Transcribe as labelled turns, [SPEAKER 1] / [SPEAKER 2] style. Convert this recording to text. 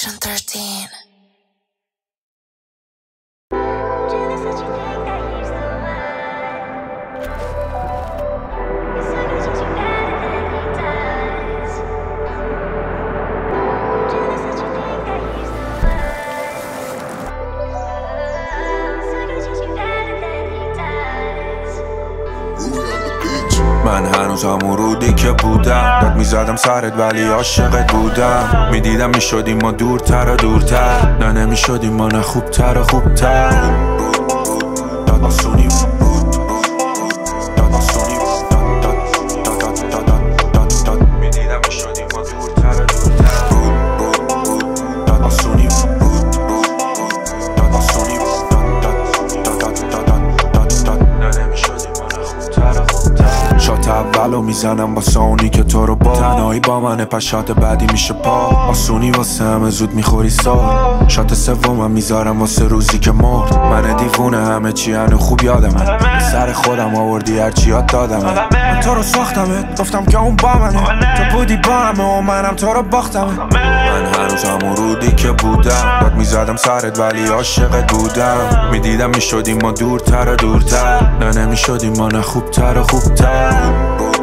[SPEAKER 1] Section 13.
[SPEAKER 2] من هنوز همون رودی که بودم، داد میزدم سرت ولی عاشقت بودم. میدیدم میشدیم ما دورتر و دورتر، نه نمیشدیم ما نه خوبتر و خوبتر. داد آسونی میدیدم میشدیم ما دورتر و دورتر. داد آسونی نه نمیشدیم ما نه خوبتر و خوبتر. شات اولو میزنم با ساونی که تو رو با تنهایی با منه، پس شات بعدی میشه پا آسونی واسه همه زود میخوری سال. شات سومم میذارم واسه روزی که مرد. من دیوونه همه چی هنو خوب یادمه، سر خودم آوردی هرچی یاد دادمه. من تو رو ساختمت گفتم که اون با منه، تو بودی با همه و منم تو رو باختمه. من هنوز همون رودی که بودم، داد میزدم سرت ولی عاشقت بودم. میدیدم میشدیم ما دورتر و دورتر، نه نمیشدیم ما نه خوبتر و خوبتر.